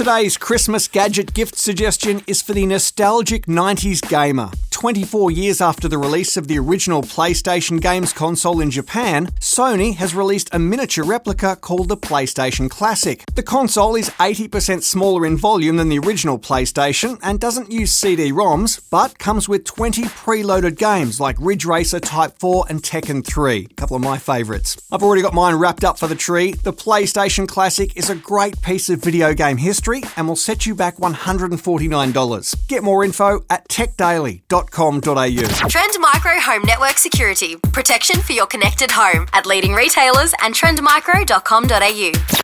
Today's Christmas gadget gift suggestion is for the nostalgic 90s gamer. 24 years after the release of the original PlayStation games console in Japan, Sony has released a miniature replica called the PlayStation Classic. The console is 80% smaller in volume than the original PlayStation and doesn't use CD-ROMs, but comes with 20 preloaded games like Ridge Racer Type 4 and Tekken 3, a couple of my favourites. I've already got mine wrapped up for the tree. The PlayStation Classic is a great piece of video game history and will set you back $149. Get more info at techdaily.com.au. Trend Micro Home Network Security. Protection for your connected home at leading retailers and trendmicro.com.au.